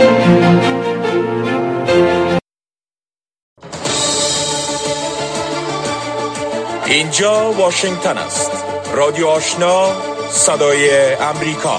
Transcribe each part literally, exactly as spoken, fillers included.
اینجا واشنگتن است. رادیو آشنا، صدای امریکا.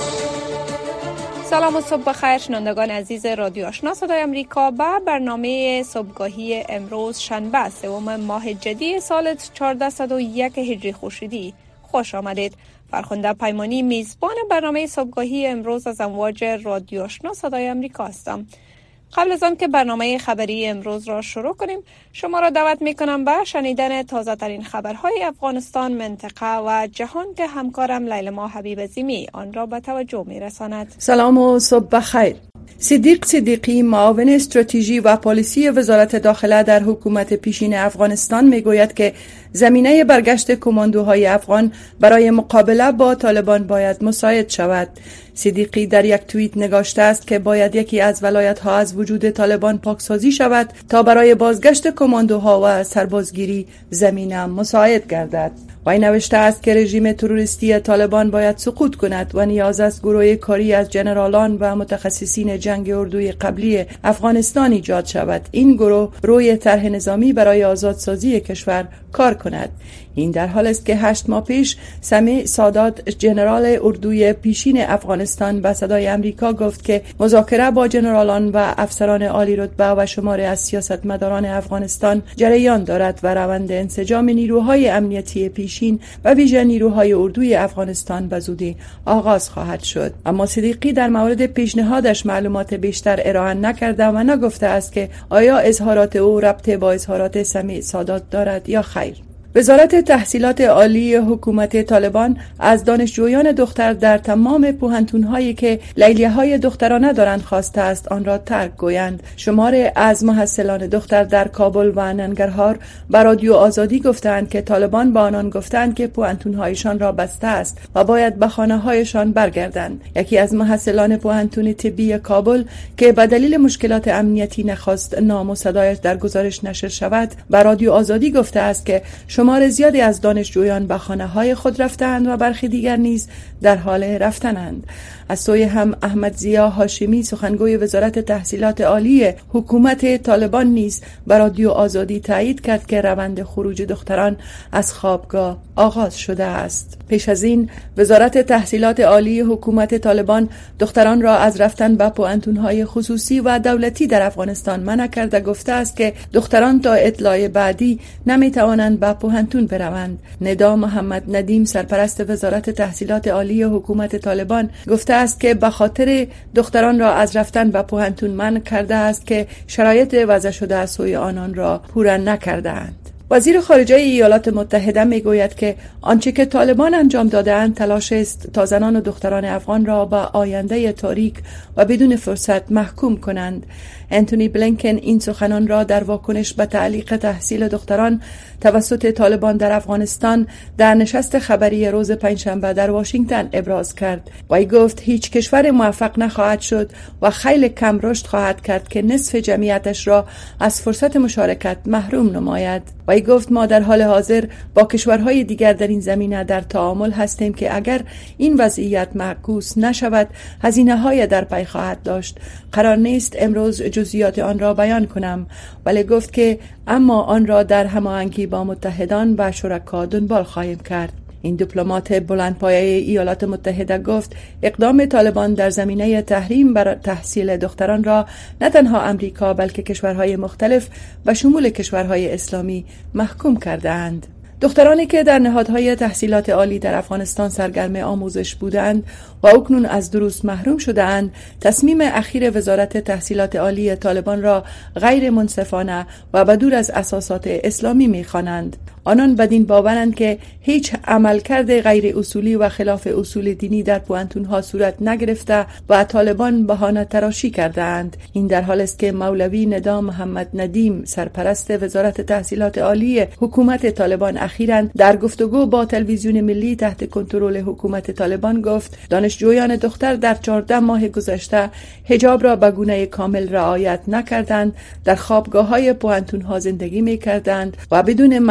سلام و صبح بخیر شنوندگان عزیز رادیو آشنا صدای امریکا. با برنامه صبحگاهی امروز شنبه سوم ماه جدی سال چهارصد و یک هجری خورشیدی خوش آمدید. فرخنده پیمانی میزبان برنامه صبحگاهی امروز از امواج رادیو آشنا صدای امریکا هستم. قبل از آن که برنامه خبری امروز را شروع کنیم، شما را دعوت میکنم به شنیدن تازه ترین خبرهای افغانستان، منطقه و جهان که همکارم لیلما حبیب عظیمی آن را به توجه میرساند. سلام و صبح بخیر. صدیق صدیقی، معاون استراتژی و پالیسی وزارت داخله در حکومت پیشین افغانستان میگوید که زمینه برگشت کماندوهای افغان برای مقابله با طالبان باید مساعد شود. صدیقی در یک توییت نگاشته است که باید یکی از ولایت‌ها از وجود طالبان پاکسازی شود تا برای بازگشت کماندوها و سربازگیری زمینه مساعد گردد. وی نوشته است که رژیم تروریستی طالبان باید سقوط کند و نیاز است گروه کاری از جنرالان و متخصصین جنگ اردوی قبلی افغانستان ایجاد شود. این گروه روی طرح نظامی برای آزادسازی کشور کار کند. این در حال است که هشت ماه پیش سمیع سادات، جنرال اردوی پیشین افغانستان، به صدای امریکا گفت که مذاکره با جنرالان و افسران عالی رتبه و شماری از سیاستمداران افغانستان جریان دارد و روند انسجام نیروهای امنیتی پیشین و ویژه نیروهای اردوی افغانستان به زودی آغاز خواهد شد. اما صدیقی در مورد پیشنهادش معلومات بیشتر ارائه نکرده و نگفته است که آیا اظهارات او ربط با اظهارات سمیع سادات دارد یا خیر. وزارت تحصیلات عالی حکومت طالبان از دانشجویان دختر در تمام پوهنتون‌هایی که لیلیه‌های دخترانه دارند خواسته است آن را ترک گویند. شمار از محصلان دختر در کابل و ننگرهار به رادیو آزادی گفتند که طالبان با آنان گفتند که پوهنتون‌هایشان را بسته است و باید به خانه‌هایشان برگردند. یکی از محصلان پوهنتون طبی کابل که به دلیل مشکلات امنیتی نخواست نام و صدایش در گزارش نشر شود، به رادیو آزادی گفته است که شمار زیادی از دانشجویان به خانه‌های خود رفتند و برخی دیگر نیز در حال رفتنند. از سوی هم احمد ضیا هاشمی، سخنگوی وزارت تحصیلات عالی حکومت طالبان، نیز به رادیو آزادی تایید کرد که روند خروج دختران از خوابگاه آغاز شده است. پیش از این وزارت تحصیلات عالی حکومت طالبان دختران را از رفتن به پوهنتون‌های خصوصی و دولتی در افغانستان منع کرده گفته است که دختران تا اطلاع بعدی نمی‌توانند به پوهنتون بروند. ندا محمد ندیم، سرپرست وزارت تحصیلات عالی حکومت طالبان، گفته است که به خاطر دختران را از رفتن به پوهنتون منع کرده است که شرایط وضع شده از سوی آنان را پورا نکرده‌اند. وزیر خارجه ایالات متحده میگوید که آنچه که طالبان انجام داده‌اند تلاش است تا زنان و دختران افغان را به آینده تاریک و بدون فرصت محکوم کنند. انتونی بلینکن این سخنان را در واکنش به تعلیق تحصیل دختران توسط طالبان در افغانستان در نشست خبری روز پنجشنبه در واشنگتن ابراز کرد. وی گفت هیچ کشور موفق نخواهد شد و خیلی کم رشد خواهد کرد که نصف جمعیتش را از فرصت مشارکت محروم نماید. وی گفت ما در حال حاضر با کشورهای دیگر در این زمینه در تعامل هستیم که اگر این وضعیت معکوس نشود هزینه‌های در پی خواهد داشت. قرار نیست امروز جزئیات آن را بیان کنم، ولی گفت که اما آن را در هماهنگی با متحدان و شرکا دنبال خواهیم کرد. این دیپلمات بلندپایه ایالات متحده گفت اقدام طالبان در زمینه تحریم بر تحصیل دختران را نه تنها امریکا بلکه کشورهای مختلف و شمول کشورهای اسلامی محکوم کردند. دخترانی که در نهادهای تحصیلات عالی در افغانستان سرگرم آموزش بودند و اکنون از دروس محروم شده‌اند، تصمیم اخیر وزارت تحصیلات عالی طالبان را غیر منصفانه و بدور از اساسات اسلامی می‌خوانند. آنان بدین باورند که هیچ عملکرد غیر اصولی و خلاف اصول دینی در پوهنتون‌ها صورت نگرفته و طالبان بهانه تراشی کرده‌اند. این در حال است که مولوی ندا محمد ندیم، سرپرست وزارت تحصیلات عالی حکومت طالبان، اخیراً در گفتگو با تلویزیون ملی تحت کنترل حکومت طالبان گفت دانشجویان دختر در چهارده ماه گذشته حجاب را به گونه کامل رعایت نکردند، در خوابگاه‌های پوهنتون‌ها زندگی می‌کردند و بدون محرم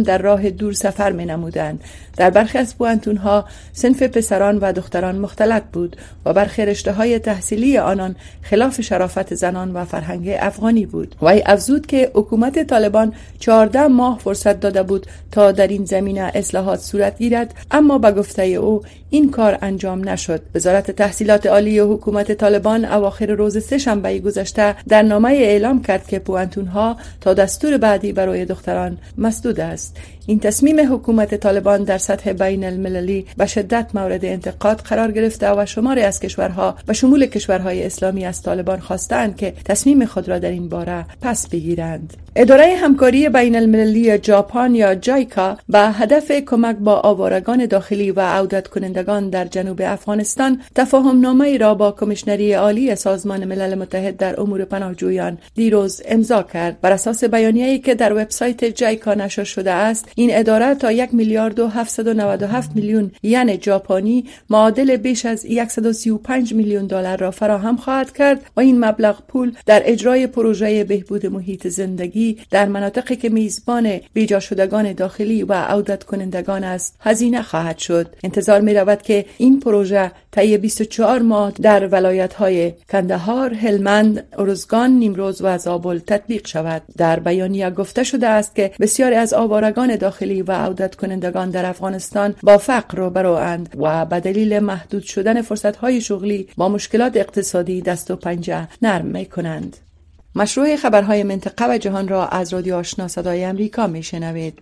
در راه دور سفر می نمودند. در برخی از پوانتون‌ها صنف پسران و دختران مختلط بود و برخی رشته‌های تحصیلی آنان خلاف شرافت زنان و فرهنگ افغانی بود. وی افزود که حکومت طالبان چهارده ماه فرصت داده بود تا در این زمینه اصلاحات صورت گیرد، اما به گفته او این کار انجام نشد. وزارت تحصیلات عالی حکومت طالبان اواخر روز سه‌شنبه گذشته در نامه اعلام کرد که پوانتون‌ها تا دستور بعدی برای دختران مسدود است. این تصمیم حکومت طالبان در سطح بین المللی به شدت مورد انتقاد قرار گرفته و شماری از کشورها و شمول کشورهای اسلامی از طالبان خواستند که تصمیم خود را در این باره پس بگیرند. اداره همکاری بین المللی ژاپن یا جایکا به هدف کمک با آوارگان داخلی و عودت کنندگان در جنوب افغانستان تفاهم نامه را با کمیشنری عالی سازمان ملل متحد در امور پناهجویان دیروز امضا کرد. بر اساس بیانیه‌ای که در وبسایت جایکا نشر شده است، این اداره تا یک میلیارد و هفتصد و نود و هفت میلیون ین ژاپنی معادل بیش از صد و سی و پنج میلیون دلار را فراهم خواهد کرد و این مبلغ پول در اجرای پروژه بهبود محیط زندگی در مناطقی که میزبان بیجا شدگان داخلی و عودت کنندگان است هزینه خواهد شد. انتظار می رود که این پروژه طی بیست و چهار ماه در ولایت‌های کندهار، هلمند، ارزگان، نیمروز و زابل تطبیق شود. در بیانیه گفته شده است که بسیاری از آوارگان داخلی و عودت کنندگان در افغانستان با فقر روبروند و به دلیل محدود شدن فرصت‌های شغلی با مشکلات اقتصادی دست و پنجه نرم می‌کنند. مشروع خبرهای منطقه و جهان را از رادیو آشنا صدای امریکا میشنوید.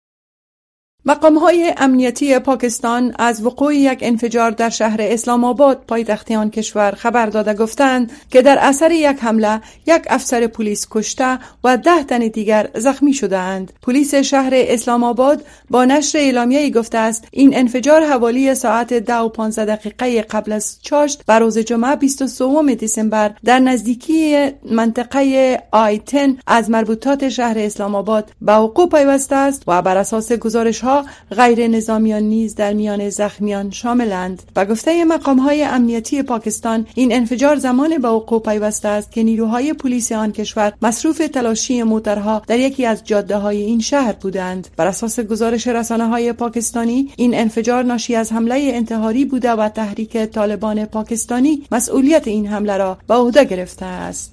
مقام‌های امنیتی پاکستان از وقوع یک انفجار در شهر اسلام آباد پایتخت آن کشور خبر داده گفتند که در اثر یک حمله یک افسر پلیس کشته و ده تن دیگر زخمی شده‌اند. پلیس شهر اسلام آباد با نشر اعلامیه‌ای گفته است این انفجار حوالی ساعت ده و پانزده دقیقه قبل از چاشت بر روز جمعه بیست و سوم دسامبر در نزدیکی منطقه آی ده از مربوطات شهر اسلام آباد به وقوع پیوسته است و بر اساس گزارش‌ها غیر نظامیان نیز در میان زخمیان شاملند. به گفته مقام‌های امنیتی پاکستان این انفجار زمان به وقوع پیوسته است که نیروهای پلیس آن کشور مصروف تلاشی موترها در یکی از جاده‌های این شهر بودند. بر اساس گزارش رسانه‌های پاکستانی این انفجار ناشی از حمله انتحاری بوده و تحریک طالبان پاکستانی مسئولیت این حمله را به عهده گرفته است.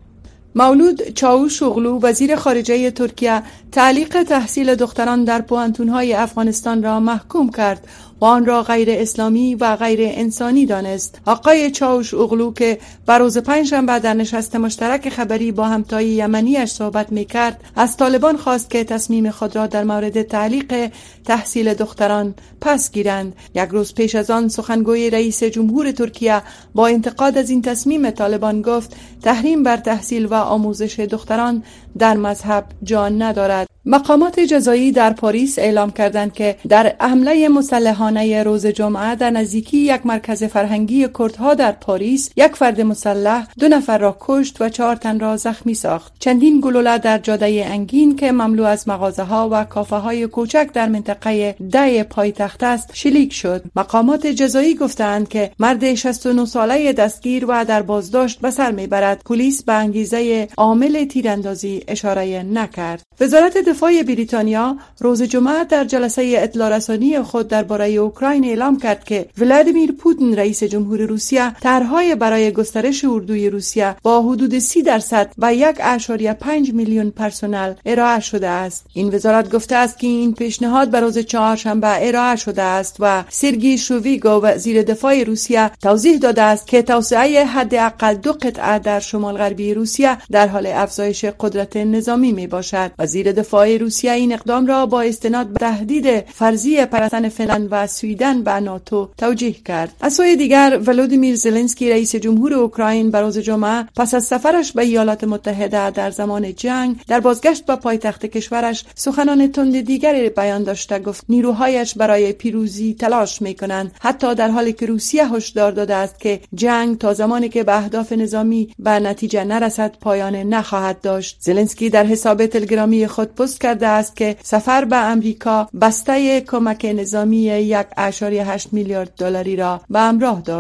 مولود چاوشوغلو وزیر خارجه ترکیه تعلیق تحصیل دختران در پوانتون‌های افغانستان را محکوم کرد و آن را غیر اسلامی و غیر انسانی دانست. آقای چاوشوغلو که بر روز پنجشنبه در نشست مشترک خبری با همتای یمنیش صحبت می‌کرد، از طالبان خواست که تصمیم خود را در مورد تعلیق تحصیل دختران پس گیرند. یک روز پیش از آن سخنگوی رئیس جمهور ترکیه با انتقاد از این تصمیم طالبان گفت تحریم بر تحصیل و آموزش دختران در مذهب جان ندارد. مقامات جزایی در پاریس اعلام کردند که در حمله مسلحانه روز جمعه در نزدیکی یک مرکز فرهنگی کردها در پاریس یک فرد مسلح دو نفر را کشت و چهار تن را زخمی ساخت. چندین گلوله در جاده انگین که مملو از مغازه‌ها و کافه‌های کوچک در منطقه ده پایتخت است شلیک شد. مقامات جزایی گفتند که مرد شصت و نه ساله دستگیر و در بازداشت به سر میبرد. پلیس به انگیزه عامل تیراندازی اشاره نکرد. وزارت دفاع بریتانیا روز جمعه در جلسه اطلاع رسانی خود درباره اوکراین اعلام کرد که ولادیمیر پوتین رئیس جمهور روسیه طرح‌های برای گسترش اردوی روسیه با حدود سی درصد و یک اشاری پنج میلیون پرسنل ارائه شده است. این وزارت گفته است که این پیشنهاد به روز چهارشنبه ارائه شده است و سرگئی شویگو وزیر دفاع روسیه توضیح داده است که توسعه حداقل دو قطعه در شمال غربی روسیه در حال افزایش قدرت نظامی می باشد. وزیر دفاع روسیه این اقدام را با استناد به تهدید فرضی پیوستن فنلاند و سوئدن به ناتو توجیه کرد. از سوی دیگر ولودیمیر زلنسکی رئیس جمهور اوکراین به روز جمعه پس از سفرش به ایالات متحده در زمان جنگ در بازگشت به پایتخت کشورش سخنان تند دیگری بیان داشته گفت نیروهایش برای پیروزی تلاش می‌کنند، حتی در حالی که روسیه هشدار داده است که جنگ تا زمانی که به اهداف نظامی به نتیجه نرسد پایان نخواهد داشت. زلنسکی در حساب تلگرامی خود پست کرده است که سفر به امریکا بسته کمک نظامی یک اشاری هشت میلیارد دلاری را به همراه داشت.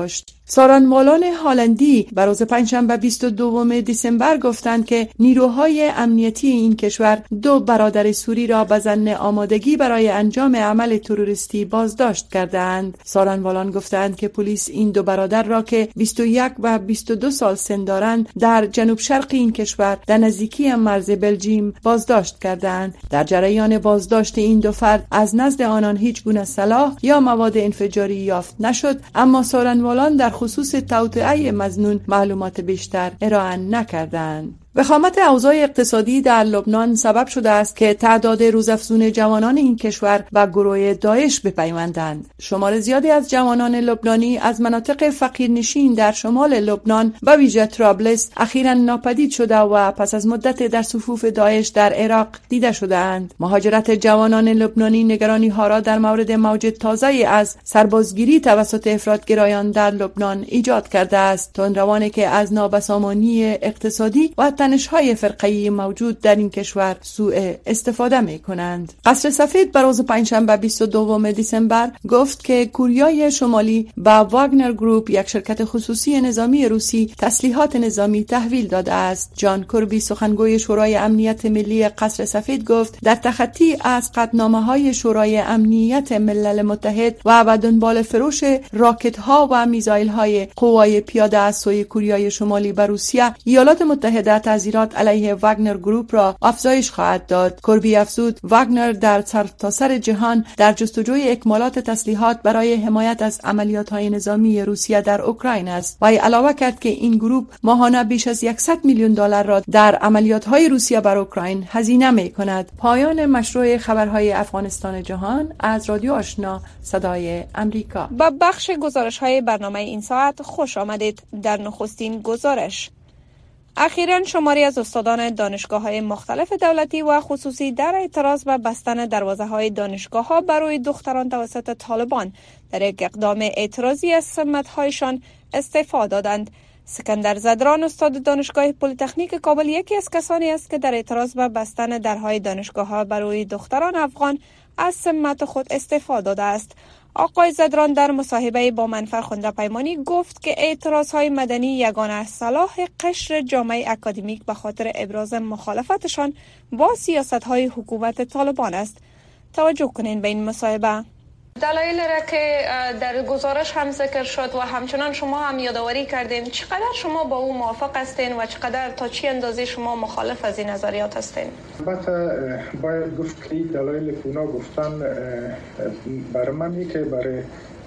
سارنوالان هالندی بر روز پنجشنبه بیست و دوم دسامبر گفتند که نیروهای امنیتی این کشور دو برادر سوری را به ظن آمادگی برای انجام عمل تروریستی بازداشت کردند. سارنوالان گفتند که پلیس این دو برادر را که بیست و یک و بیست و دو سال سن دارند در جنوب شرق این کشور در نزدیکی مرز بلژیم بازداشت کردند. در جریان بازداشت این دو فرد از نزد آنان هیچ گونه سلاح یا مواد انفجاری یافت نشد، اما سارنوالان در خصوص توطئه مظنون معلومات بیشتر ارائه نکردند. وخامت اوضاع اقتصادی در لبنان سبب شده است که تعداد روزافزون جوانان این کشور به گروه داعش بپیوندند. شمار زیادی از جوانان لبنانی از مناطق فقیرنشین در شمال لبنان به ویژه طرابلس اخیراً ناپدید شده و پس از مدت در صفوف داعش در عراق دیده شده‌اند. مهاجرت جوانان لبنانی نگرانی ها را در مورد موج تازه از سربازگیری توسط افراطگرایان در لبنان ایجاد کرده است. تندروانی که از نابسامانی اقتصادی و تنش‌های فرقه‌ای موجود در این کشور سوء استفاده می‌کنند. قصر سفید بر روز پنجشنبه بیست و دوم دسامبر گفت که کوریای شمالی به واگنر گروپ، یک شرکت خصوصی نظامی روسی، تسلیحات نظامی تحویل داده است. جان کربی، سخنگوی شورای امنیت ملی قصر سفید، گفت در تخطی از قطعنامه‌های شورای امنیت ملل متحد و به دنبال فروش راکت‌ها و میزایل‌های قوای پیاده از سوی کوریای شمالی به روسیه، ایالات متحده تذیرات علیه واگنر گروپ را افزایش خواهد داد. کربی افزود واگنر در سرتاسر جهان در جستجوی اکمالات تسلیحات برای حمایت از عملیات‌های نظامی روسیه در اوکراین است و علاوه کرد که این گروپ ماهانه بیش از صد میلیون دلار را در عملیات‌های روسیه بر اوکراین هزینه می‌کند. پایان مشروع خبرهای افغانستان جهان از رادیو آشنا صدای امریکا. با بخش گزارش‌های برنامه این ساعت خوش آمدید. در نخستین گزارش: اخیراً شماری از استادان دانشگاه‌های مختلف دولتی و خصوصی در اعتراض به بستن دروازه‌های دانشگاه‌ها برای دختران توسط طالبان در یک اقدام اعتراضی از سمت‌هایشان استعفا دادند. سکندر زدران، استاد دانشگاه پلی‌تکنیک کابل، یکی از کسانی است که در اعتراض به بستن درهای دانشگاه‌ها برای دختران افغان از سمت خود استعفا داده است. آقای زدران در مصاحبه با منفر خنده پیمانی گفت که اعتراضهای مدنی یگانه صلاح قشر جامعه اکادمیک به خاطر ابراز مخالفتشان با سیاست‌های حکومت طالبان است. توجه کنین به این مصاحبه. دلایل را که در گزارش هم ذکر شد و همچنان شما هم یادآوری کردین، چقدر شما با او موافق هستین و چقدر تا چی اندازه شما مخالف از این نظریات هستین؟ البته باید گفت که دلایل که اونا گفتن برای من که برای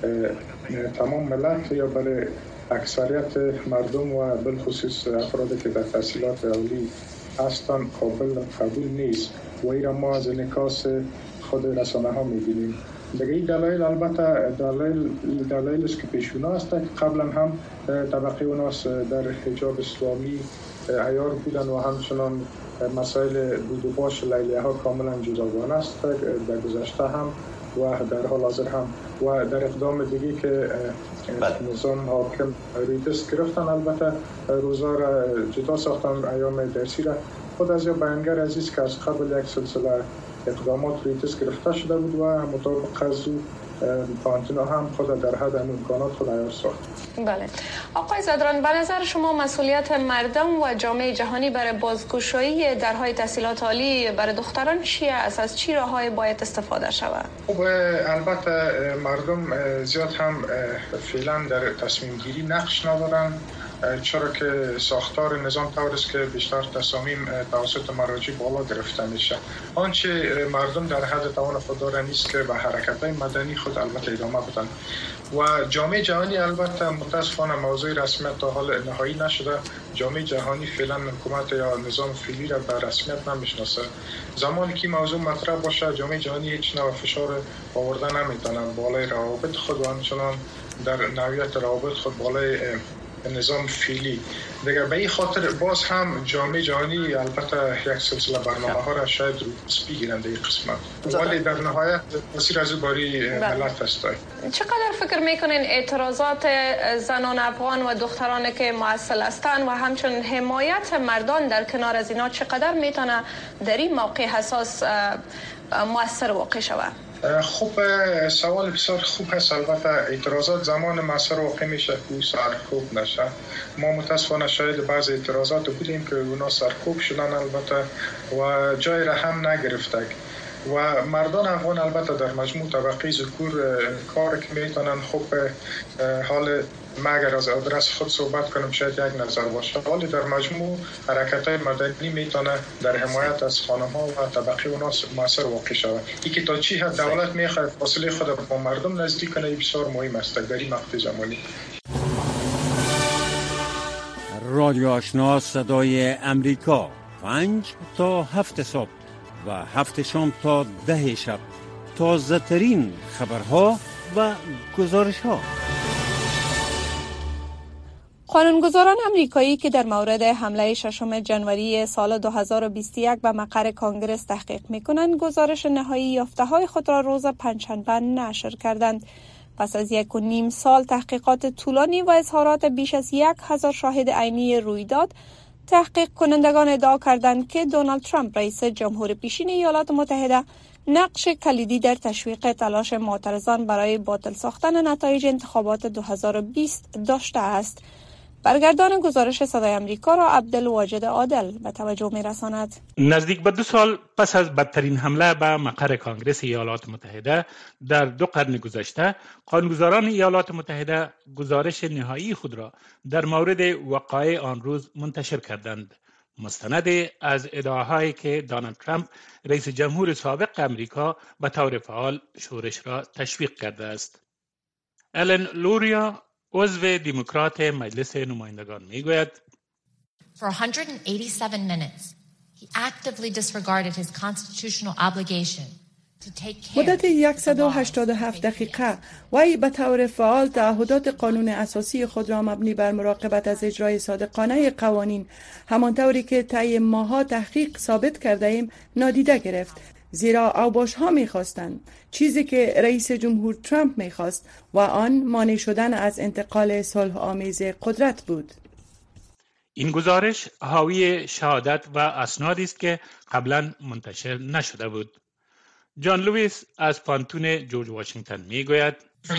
تمام ملت یا برای اکثریت مردم و بالخصوص افرادی که در تحصیلات عالی هستن قابل قبول نیست و این را ما از انعکاس خود رسانه ها میبینیم. دیگه این دلایل البته دلایل دلایل است که پیشونا است که قبلا هم طبقه اوناس در حجاب اسلامی عیار بودن و همچنان مسائل بود و باش لیلیه ها کاملا جداگانه است در گذشته هم و در حال حاضر هم و در اقدام دیگه که نظام حاکم روی دست گرفتن البته روزا را جدا ساختن، ایام درسی را. خود از یا بیانگر عزیز که از قبل یک سلسله اقدامات روی دست گرفته شده بود و مطابق از او پانتونا هم خود در حد امکانات خود عیار ساخت. بله. آقای زدران، به نظر شما مسئولیت مردم و جامعه جهانی برای بازگشایی درهای تحصیلات عالی برای دختران چیه؟ از چی راه‌های باید استفاده شود؟ خب البته مردم زیاد هم فعلا در تصمیم گیری نقش ندارن، چرا که ساختار نظام طور است که بیشتر تصامیم توسط مراجع بالا گرفته میشه. آنچه مردم در حد توان خود داره نیست که به حرکت‌های مدنی خود البته ادامه بدن و جامعه جهانی البته متاسفانه موضوع رسمیت تا حال نهایی نشده. جامعه جهانی فعلا حکومت یا نظام فعلی را به رسمیت نمیشناسه. زمانی که موضوع مطرح باشه جامعه جهانی هیچ نوع فشار آورده نمیتونه بالای روابط خود و همچنان در نوعیت روابط خود بالای نظام فعلی. دیگه به این خاطر باز هم جامعه جهانی البته یک سلسله برنامه ها را شاید رو بگیرند این قسمت، ولی در نهایت مسیر از باری ملت است. چقدر فکر میکنین اعتراضات زنان افغان و دختران که معسل هستند و همچنین حمایت مردان در کنار از اینا چقدر میتونه در این موقع حساس مؤثر واقع شود؟ خب سوال بسیار خوب هست. البته اعتراضات زمان مسیر واقع میشه که سرکوب نشه. ما متاسفانه شاید بعض اعتراضات بودیم که اونا سرکوب شدن البته و جای را هم نگرفته و مردان افغان البته در مجموع طبقه ذکور کار که میتونن. خب حال مگر از آدرس خود صحبت کنم شاید یک نظر باشه، ولی در مجموع حرکت های مدنی میتونه در حمایت از خانم ها و طبقه اونا موثر واقع شود. این که تا چی حد دولت میخواد فاصله خود با مردم نزدیک کنه بسیار مهم است در این مقطع زمانی. رادیو آشنا صدای امریکا، پنج تا هفت صبح و هفت شام تا ده شب، تازه ترین خبرها و گزارش ها. قانونگذاران امریکایی که در مورد حمله ششم جنوری سال دو هزار و بیست و یک به مقر کانگرس تحقیق می‌کنند، گزارش نهایی یافته‌های خود را روز پنجشنبه نشر کردند. پس از یک و نیم سال تحقیقات طولانی و اظهارات بیش از یک هزار شاهد عینی رویداد، تحقیق کنندگان ادعا کردند که دونالد ترامپ رئیس جمهور پیشین ایالات متحده نقش کلیدی در تشویق تلاش معترضان برای باطل ساختن نتایج انتخابات دو هزار و بیست داشته است. برگردان گزارش صدای امریکا را عبدالواجد عادل به توجه می رساند. نزدیک به دو سال پس از بدترین حمله به مقر کانگرس ایالات متحده در دو قرن گذشته، قانونگذاران ایالات متحده گزارش نهایی خود را در مورد وقایع آن روز منتشر کردند، مستند از ادعاهایی که دونالد ترامپ رئیس جمهور سابق امریکا به طور فعال شورش را تشویق کرده است. الن لوریا، عضو دموکرات مجلس نمایندگان، میگوید For one hundred eighty-seven minutes he actively disregarded his constitutional obligation to take care. مدت صد و هشتاد و هفت دقیقه وی به طور فعال تعهدات قانون اساسی خود را مبنی بر مراقبت از اجرای صادقانه قوانین، همانطوری که طی ماها تحقیق ثابت کرده ایم، نادیده گرفت. زیرا اوباش ها می‌خواستند چیزی که رئیس جمهور ترامپ می‌خواست و آن مانع شدن از انتقال صلح آمیز قدرت بود. این گزارش حاوی شهادت و اسنادی است که قبلا منتشر نشده بود. جان لوئیس از پانتون جورج واشنگتن میگوید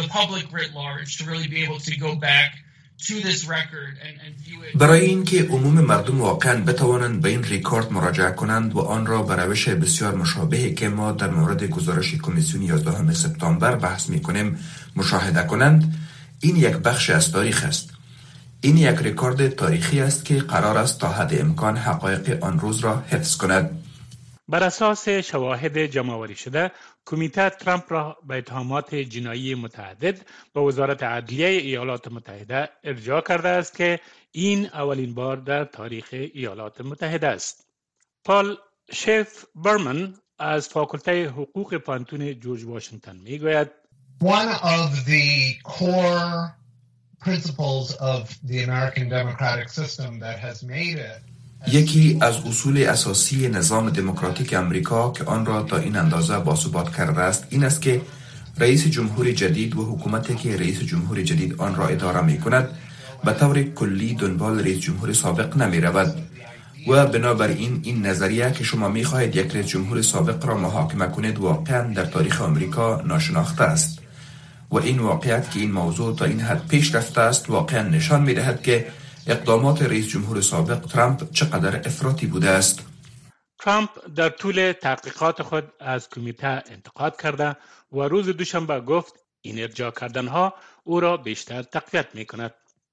برای اینکه عموم مردم واقعا بتوانند به این ریکورد مراجعه کنند و آن را به روش بسیار مشابهی که ما در مورد گزارش کمیسیون یازدهم سپتامبر بحث می‌کنیم مشاهده کنند، این یک بخش از تاریخ است. این یک ریکورد تاریخی است که قرار است تا حد امکان حقایق آن روز را حفظ کند. بر اساس شواهد جمع‌آوری شده، کمیته ترامپ را به اتهامات جنایی متعدد به وزارت عدلیه ایالات متحده ارجاع کرده است که این اولین بار در تاریخ ایالات متحده است. پال شیف برمن از فاکولته حقوق پانتون جورج واشنگتن میگوید One of the core principles of the American democratic system that has made it یکی از اصول اساسی نظام دموکراتیک امریکا که آن را تا این اندازه باثبات کرده است این است که رئیس جمهور جدید و حکومتی که رئیس جمهور جدید آن را اداره می کند به طور کلی دنبال رئیس جمهور سابق نمی رود و بنابراین این نظریه که شما می خواهید یک رئیس جمهور سابق را محاکمه کنید واقعا در تاریخ امریکا ناشناخته است و این واقعیت که این موضوع تا این حد پیش رفته است واقعا نشان می دهد که اقدامات رئیس جمهور سابق ترامپ چقدر افراطی بوده است. ترامپ در طول تحقیقات خود از کمیته انتقاد کرده و روز دوشنبه گفت این ارجاع کردنها او را بیشتر تقویت می کند.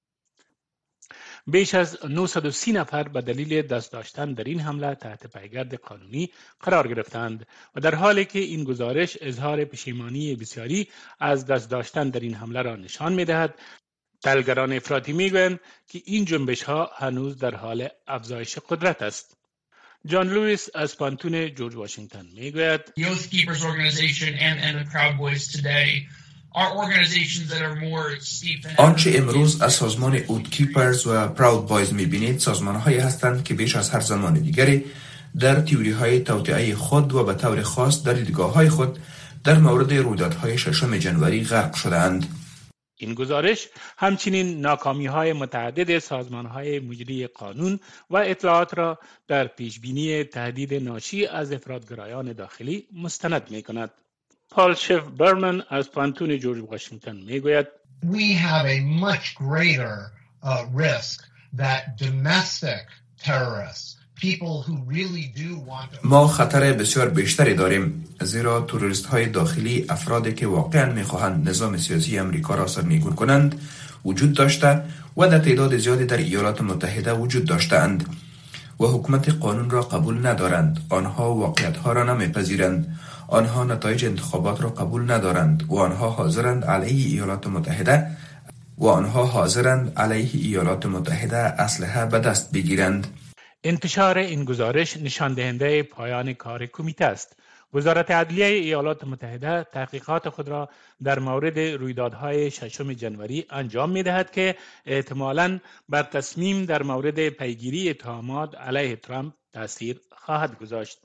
بیش از نهصد و سی نفر به دلیل دست داشتن در این حمله تحت پیگرد قانونی قرار گرفتند و در حالی که این گزارش اظهار پشیمانی بسیاری از دست داشتن در این حمله را نشان می دهد، تحلیلگران افراطی میگویند که این جنبش ها هنوز در حال افزایش قدرت است. جان لوئیس از پانتون جورج واشنگتن میگوید The Oath Keepers organization and, and the Proud Boys today are organizations that are more steeped in آنچه امروز از سازمان اوت کیپرز و پراود بایز میبینید سازمان هایی هستند که بیش از هر زمان دیگری در تئوری های توطئه خود و به طور خاص در دیدگاه های خود در مورد رویدادهای ششم جنوری غرق شدند. این گزارش همچنین ناکامی‌های متعدد سازمان‌های مجری قانون و اطلاعات را در پیشبینی تهدید ناشی از افراط‌گرایان داخلی مستند می‌کند. پال شف برمن از پانتون جورج واشنگتن میگوید We have a much greater uh, risk that domestic terrorists, people who really do want to... ما خطر بسیار بیشتری داریم زیرا تروریست های داخلی، افرادی که واقعا میخواهند نظام سیاسی امریکا را سرنگون کنند وجود داشته و در تعداد زیادی در ایالات متحده وجود داشتند و حکومت قانون را قبول ندارند. آنها واقعیت ها را نمیپذیرند. آنها نتایج انتخابات را قبول ندارند و آنها حاضرند علیه ایالات متحده و آنها حاضرند علیه ایالات متحده اسلحه به دست بگیرند. انتشار این گزارش نشان دهنده پایان کار کمیته است. وزارت عدلیه ایالات متحده تحقیقات خود را در مورد رویدادهای ششم جنوری انجام می‌دهد که احتمالاً بر تصمیم در مورد پیگیری اتهامات علیه ترامپ تاثیر خواهد گذاشت.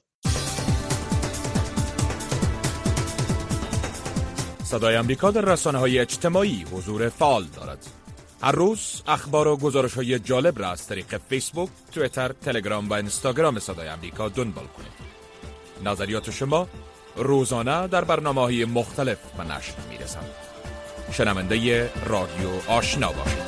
صدای امریکا در رسانه‌های اجتماعی حضور فعال دارد. هر روز اخبار و گزارش‌های جالب را از طریق فیسبوک، توییتر، تلگرام و اینستاگرام صدای امریکا دنبال کنید. نظریات شما روزانه در برنامه‌های مختلف به نشر می‌رسند. شنونده رادیو آشنا باشید.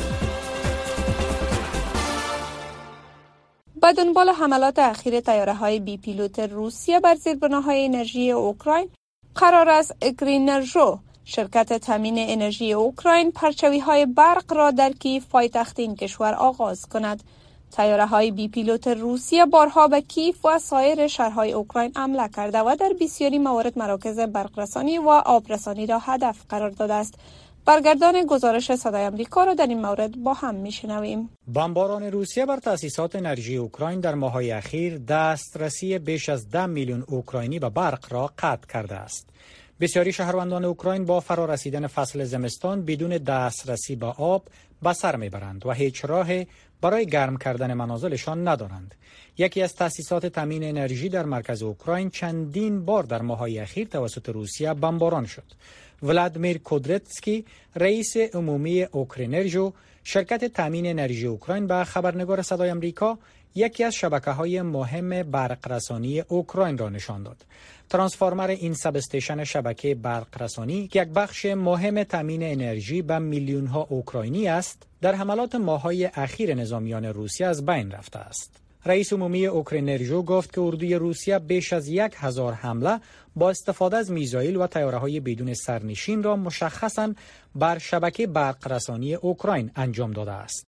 با دنبال حملات اخیر طیاره‌های بی پیلوت روسیه بر زیربناهای انرژی اوکراین، قرار است اکرینرژو، شرکت تامین انرژی اوکراین، پرچوی‌های برق را در کیف پایتخت این کشور آغاز کند. طیاره‌های بی پیلوت روسیه بارها به کیف و سایر شهرهای اوکراین حمله کرده و در بسیاری موارد مراکز برقرسانی و آبرسانی را هدف قرار داده است. برگردان گزارش صدای امریکا را در این مورد با هم میشنویم. بمباران روسیه بر تأسیسات انرژی اوکراین در ماه‌های اخیر دسترسی بیش از ده میلیون اوکراینی به برق را قطع کرده است. بسیاری شهروندان اوکراین با فرارسیدن فصل زمستان بدون دسترسی به آب به سر میبرند و هیچ راه برای گرم کردن منازلشان ندارند. یکی از تأسیسات تامین انرژی در مرکز اوکراین چندین بار در ماه‌های اخیر توسط روسیه بمباران شد. ولادیمیر کودرتسکی، رئیس عمومی اوکرینرژو، شرکت تامین انرژی اوکراین، به خبرنگار صدای امریکا یکی از شبکه‌های مهم برقرسانی اوکراین را نشان داد. ترانسفورمر این ساب استیشن شبکه برقرسانی که یک بخش مهم تامین انرژی به میلیون‌ها اوکراینی است، در حملات ماه‌های اخیر نظامیان روسیه از بین رفته است. رئیس عمومی اوکرینرژو گفت که اردوی روسیه بیش از یک هزار حمله با استفاده از میزایل و طیاره‌های بدون سرنشین را مشخصاً بر شبکه برقرسانی اوکراین انجام داده است.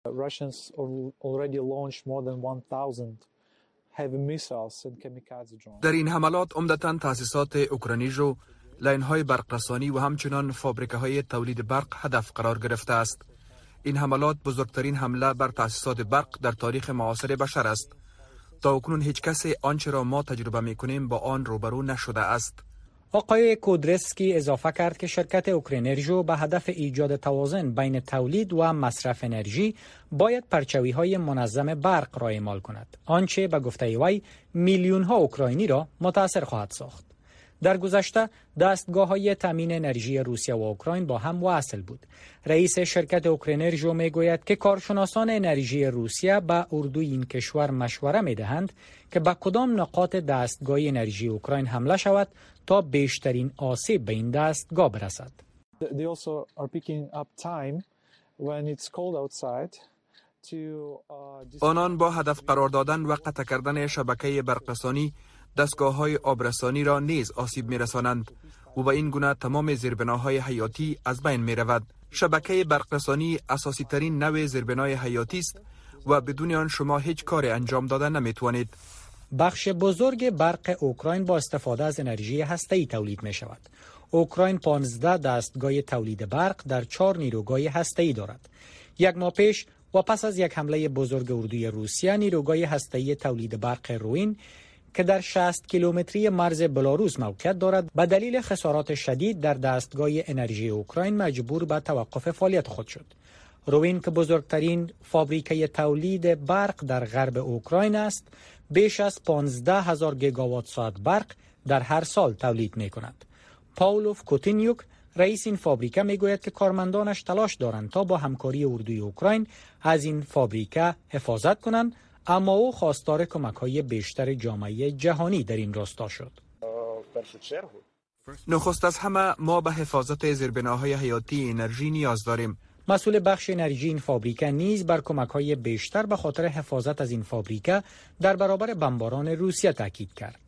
در این حملات عمدتاً تأسیسات اوکرینرژو، لاین‌های برقرسانی و همچنان فابریکه‌های تولید برق هدف قرار گرفته است. این حملات بزرگترین حمله بر تأسیسات برق در تاریخ معاصر بشر است. تا اکنون هیچ کسی آنچه را ما تجربه می‌کنیم با آن روبرو نشده است. آقای کودرسکی اضافه کرد که شرکت اوکرینرژو به هدف ایجاد توازن بین تولید و مصرف انرژی باید پرچوی‌های منظم برق را اعمال کند، آنچه به گفته وی میلیون‌ها اوکراینی را متاثر خواهد ساخت. در گذشته دستگاه‌های تامین انرژی روسیه و اوکراین با هم وصل بود. رئیس شرکت اوکرینرژو میگوید که کارشناسان انرژی روسیه به اردوی این کشور مشوره میدهند که به کدام نقاط دستگاه انرژی اوکراین حمله شود تا بیشترین آسیب به این دستگاه برسد. آنان با هدف قرار دادن و قطع کردن شبکه برقرسانی دستگاه‌های آبرسانی را نیز آسیب می‌رسانند و به این گونه تمام زیربناهای حیاتی از بین می‌رود. شبکه برقرسانی اساسی ترین نوع زیربنای حیاتی است و بدون آن شما هیچ کاری انجام دادن نمی‌توانید. بخش بزرگ برق اوکراین با استفاده از انرژی هسته‌ای تولید می‌شود. اوکراین پانزده دستگاه تولید برق در چهار نیروگاه هسته‌ای دارد. یک ماه پیش و پس از یک حمله بزرگ اردوی روسیه، نیروگاه هسته‌ای تولید برق روین که در شصت کیلومتری مرز بلاروس موقعیت دارد، به دلیل خسارات شدید در دستگاه انرژی اوکراین مجبور به توقف فعالیت خود شد. روین که بزرگترین فابریکه تولید برق در غرب اوکراین است، بیش از پانزده هزار گیگاوات ساعت برق در هر سال تولید می کند. پاولوف کوتینیوک، رئیس این فابریکه، می گوید که کارمندانش تلاش دارند تا با همکاری اردوی اوکراین از این فابریکه حفاظت کنند، اما او خواستار کمک‌های بیشتر جامعه جهانی در این راستا شد. نخست از همه ما به حفاظت زیربناهای حیاتی انرژی نیاز داریم. مسئول بخش انرژی این فابریکه نیز بر کمک‌های بیشتر به خاطر حفاظت از این فابریکه در برابر بمباران روسیه تاکید کرد.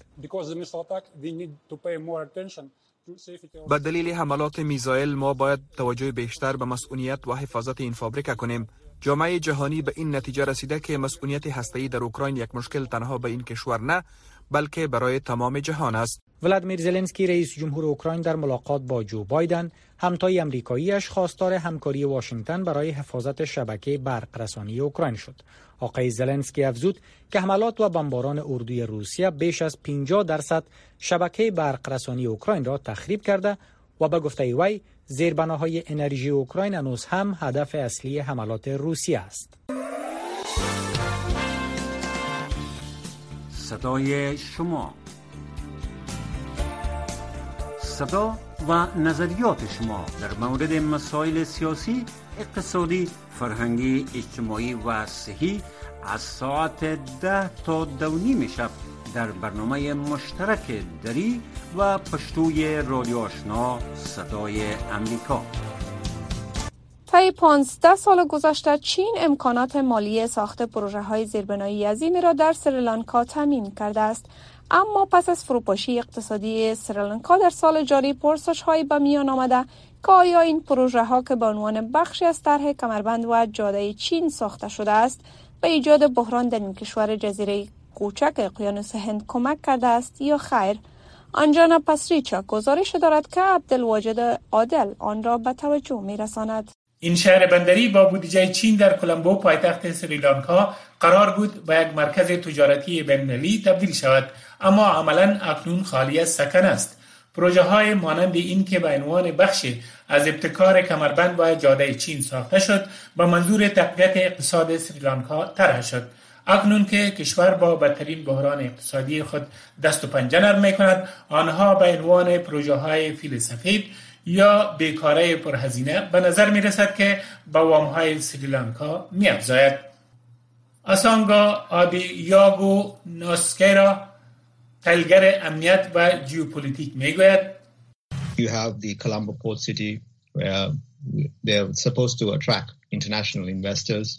به دلیل حملات میزایل ما باید توجه بیشتر به مسئولیت و حفاظت این فابریکه کنیم. جامعه جهانی به این نتیجه رسیده که مسئولیت هسته‌ای در اوکراین یک مشکل تنها به این کشور نه، بلکه برای تمام جهان است. ولادیمیر زلنسکی رئیس جمهور اوکراین در ملاقات با جو بایدن، همتای آمریکایی‌اش خواستار همکاری واشنگتن برای حفاظت شبکه برقرسانی اوکراین شد. آقای زلنسکی افزود که حملات و بمباران اردوی روسیه بیش از پنجاه درصد شبکه برقرسانی اوکراین را تخریب کرده و به گفته وی زیربناهای انرژی اوکراین هنوز هم هدف اصلی حملات روسیه است. صدای شما، صدا و نظریات شما در مورد مسائل سیاسی، اقتصادی، فرهنگی، اجتماعی و صحی از ساعت ده تا دو نیم شب در برنامه مشترک دری و پشتوی رادیو آشنا صدای امریکا. طی پانزده سال گذشته چین امکانات مالی ساخت پروژه‌های زیربنایی عظیمی را در سریلانکا تامین کرده است. اما پس از فروپاشی اقتصادی سریلانکا در سال جاری پرسش‌هایی به میان آمده که آیا این پروژه‌ها که به عنوان بخشی از طرح کمربند و جاده چین ساخته شده است به ایجاد بحران در این کشور جزیره کوچک اقیانوس هند کمک کرده است یا خیر. آنجانا پاسریچا گزارش دارد که عبدالواجد عادل آن را به توجه می‌رساند. این شهر بندری با بودجه چین در کلمبو پایتخت سریلانکا قرار بود به یک مرکز تجارتی بین‌المللی تبدیل شود، اما عملاً اکنون خالی از سکن است. پروژه های مانند این که به عنوان بخشی از ابتکار کمربند و جاده چین ساخته شد به منظور تقویت اقتصاد سریلانکا طرح شد. اکنون که کشور با بدترین بحران اقتصادی خود دست و پنجه نرم می‌کند، آنها به عنوان پروژه های فیل سفید یا بیکاری پرهزینه به نظر می رسد که به وام‌های سریلانکا می افزاید. آسانگا آدیاگو ناسکیرا تحلیلگر امنیت و ژئوپلیتیک می گوید You have the Colombo port city where they're supposed to attract international investors.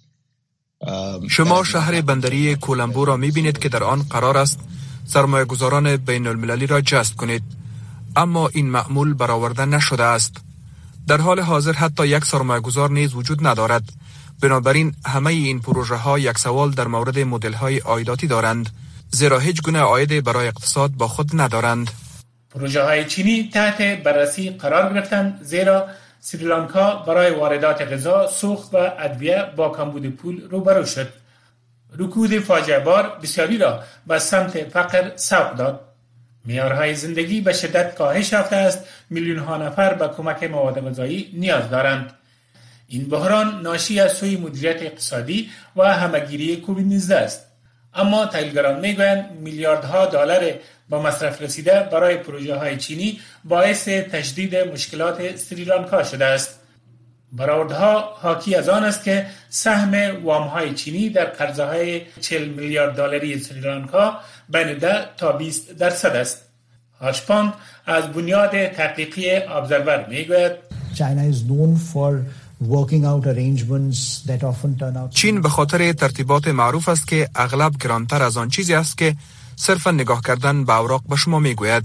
شما شهر بندری کولمبو را می بینید که در آن قرار است سرمایه‌گذاران بین المللی را جذب کنید، اما این معمول برآورده نشده است. در حال حاضر حتی یک سرمایه‌گذار نیز وجود ندارد. بنابراین همه این پروژه ها یک سوال در مورد مدل های عایداتی دارند، زیرا هیچ گونه عاید برای اقتصاد با خود ندارند. پروژه های چینی تحت بررسی قرار گرفتند، زیرا سریلانکا برای واردات غذا، سوخت و ادویه با کمبود پول روبرو شد. رکود فاجعه بار بسیاری را به سمت فقر سوق داد. معیارهای زندگی به شدت کاهش یافته است. میلیون ها نفر به کمک مواد غذایی نیاز دارند. این بحران ناشی از سوء مدیریت اقتصادی و همه‌گیری کووید نوزده است. اما تحلیلگران میگویند میلیاردها دلار با مصرف رسیده برای پروژه های چینی باعث تشدید مشکلات سریلانکا شده است. برآوردها حاکی از آن است که سهم وام های چینی در قرضه های چهل میلیارد دلاری سریلانکا بین ده تا بیست درصد است. هاشپاند از بنیاد تحقیقی ابزرور میگوید China is known for working out arrangements that often turn out. چین به خاطر ترتیبات معروف است که اغلب گرانتر از آن چیزی است که صرفا نگاه کردن به اوراق به شما میگوید.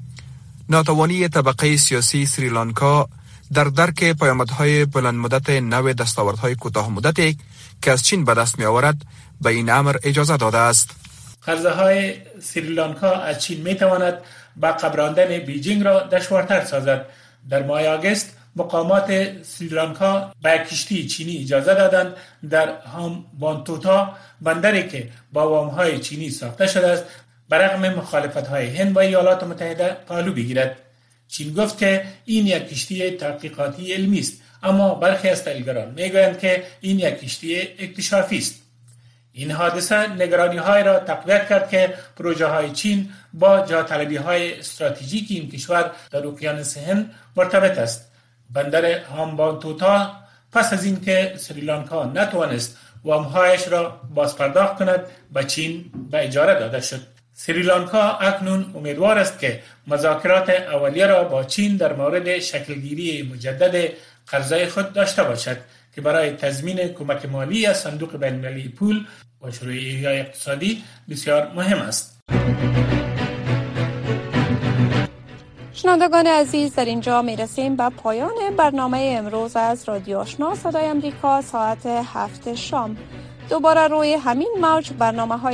ناتوانی طبقه سیاسی سریلانکا در درک پیامدهای بلند مدت نوع دستاوردهای کوتاه مدتی که از چین به دست می آورد به این امر اجازه داده است. قرضه های سریلانکا از چین می تواند با قبراندن بیجینگ را دشوارتر سازد. در ماه آگوست مقامات سریلانکا به کشتی چینی اجازه دادند در هامبانتوتا، بندری که با وام‌های چینی ساخته شده است، برغم مخالفت‌های هند و ایالات متحده پالو بگیرد. چین گفت که این یک کشتی تحقیقاتی علمی است، اما برخی از تحلیلگران میگویند که این یک کشتی اکتشافی است. این حادثه نگرانی‌های را تقویت کرد که پروژه‌های چین با جاطلبی‌های استراتژیک این کشور در اقیانوس هند مرتبط است. بندر هامبانتوتا پس از اینکه سریلانکا نتوانست وام‌هایش را بازپرداخت کند به چین به اجاره داده شد. سریلانکا اکنون امیدوار است که مذاکرات اولیه را با چین در مورد شکلگیری مجدد قرضه خود داشته باشد که برای تضمین کمک مالی از صندوق بین‌المللی پول و شروع احیای اقتصادی بسیار مهم است. شنوندگان عزیز، در اینجا می رسیم به پایان برنامه امروز از رادیو آشنا صدای امریکا ساعت هفت شام. دوباره روی همین موج برنامه های